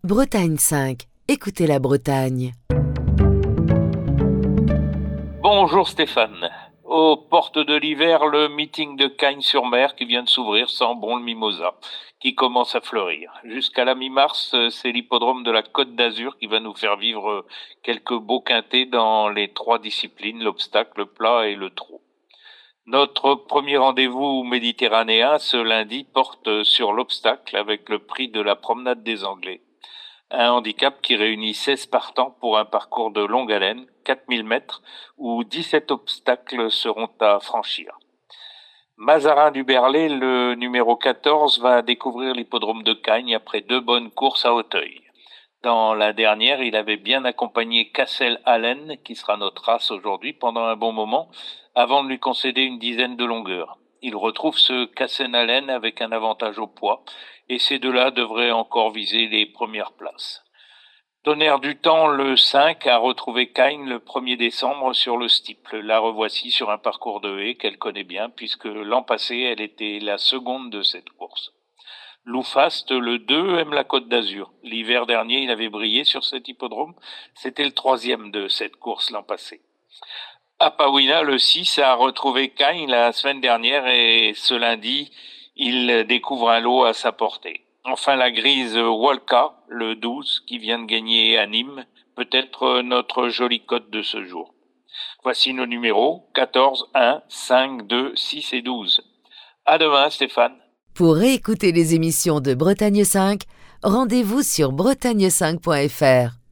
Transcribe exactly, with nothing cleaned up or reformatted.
Bretagne cinq, écoutez la Bretagne. Bonjour Stéphane. Aux portes de l'hiver, le meeting de Cagnes-sur-Mer qui vient de s'ouvrir sent bon le mimosa, qui commence à fleurir. Jusqu'à la mi-mars, c'est l'hippodrome de la Côte d'Azur qui va nous faire vivre quelques beaux quintés dans les trois disciplines, l'obstacle, le plat et le trot. Notre premier rendez-vous méditerranéen ce lundi porte sur l'obstacle avec le prix de la promenade des Anglais. Un handicap qui réunit seize partants pour un parcours de longue haleine, quatre mille mètres, où dix-sept obstacles seront à franchir. Mazarin du Berlay, le numéro quatorze, va découvrir l'hippodrome de Cagnes après deux bonnes courses à Auteuil. Dans la dernière, il avait bien accompagné Cassel Allen, qui sera notre race aujourd'hui, pendant un bon moment, avant de lui concéder une dizaine de longueurs. Il retrouve ce Cassel Allen avec un avantage au poids, et ces deux-là devraient encore viser les premières places. Tonnerre du Temps, le cinq, a retrouvé Cagnes le premier décembre sur le Stiple. La revoici sur un parcours de haies qu'elle connaît bien, puisque l'an passé, elle était la seconde de cette course. Loufast, le deux, aime la Côte d'Azur. L'hiver dernier, il avait brillé sur cet hippodrome. C'était le troisième de cette course l'an passé. Apawina, le six, a retrouvé Cagnes la semaine dernière et ce lundi, il découvre un lot à sa portée. Enfin, la grise Walka, le douze, qui vient de gagner à Nîmes, peut-être notre jolie cote de ce jour. Voici nos numéros, quatorze, un, cinq, deux, six et douze. À demain, Stéphane. Pour réécouter les émissions de Bretagne cinq, rendez-vous sur bretagne cinq point f r.